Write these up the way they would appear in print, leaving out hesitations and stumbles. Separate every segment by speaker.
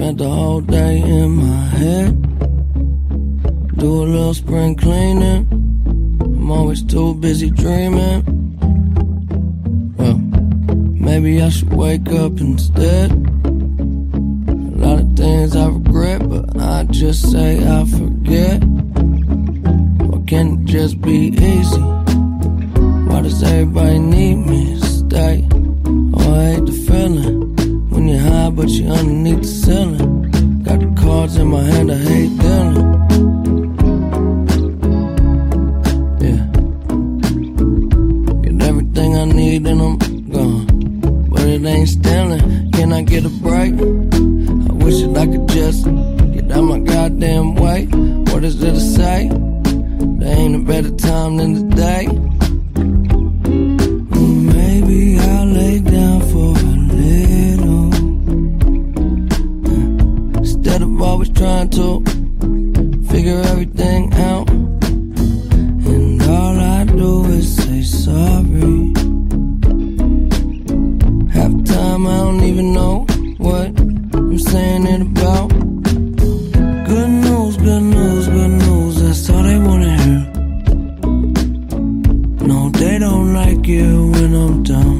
Speaker 1: Spent the whole day in my head. Do a little spring cleaning. I'm always too busy dreaming. Well, maybe I should wake up instead. A lot of things I regret, but I just say I forget. Why can't it just be easy? Why does everybody need me to stay? Oh, I hate the feeling when you're high but you're underneath the ceiling. Got the cards in my hand, I hate dealing. Yeah, get everything I need and I'm gone, but it ain't stealing. Can I get a break? I wish that I could just get out my goddamn way. What is there to say? There ain't a better time than today. Maybe I'll lay down for a little, instead of always trying to figure everything out. And all I do is say sorry. Half the time I don't even know what I'm saying it about. Good news, good news, good news, that's all they wanna hear. No, they don't like you when I'm down,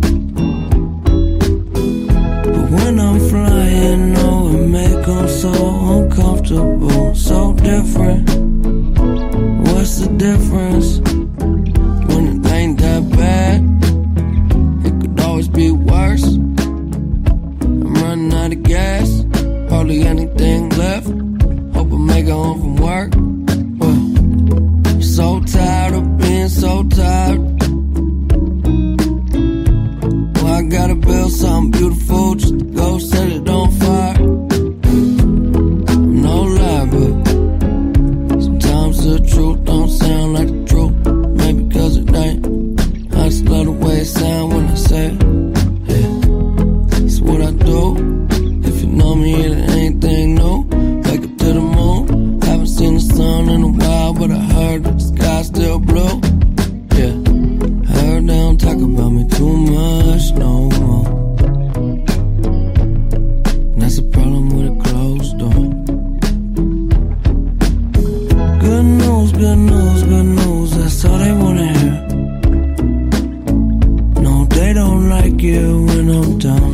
Speaker 1: but when I'm flying, oh, it make them so uncomfortable, so different. What's the difference? When it ain't that bad, it could always be worse. I'm running out of gas, hardly anything left. Hope I make it home from work. Well, so tired of being so tired. Well, I gotta build something beautiful just to go set it on fire. No lie, but sometimes the truth don't sound like the truth. Maybe cause it ain't. I just love the way it sound when I say it. Yeah, it's what I do. If you know me, it ain't anything new. Wake up to the moon. Haven't seen the sun in a while, but I heard that the sky's still blue. Yeah, I heard they don't talk about me too much no more. That's a problem with a closed door. Good news, good news, good news, that's all they wanna hear. No, they don't like you when I'm down,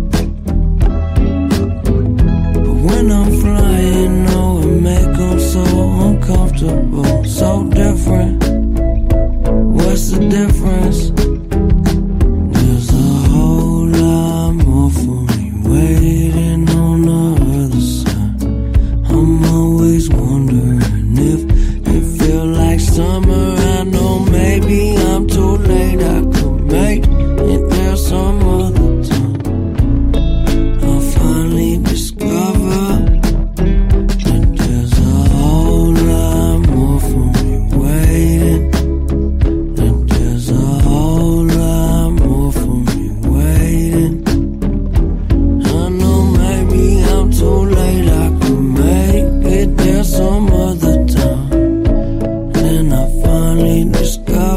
Speaker 1: but when I'm flying, oh, it make them so uncomfortable, so different. What's the difference? There's a whole lot more for me waiting on the other side. I'm always wondering if it feel like summer. I know maybe I'm too late, I could make it there some other time. I'll finally discover that there's a whole lot more for me waiting. That there's a whole lot more for me waiting. I know maybe I'm too late, I could make it there some other time. Then I finally discover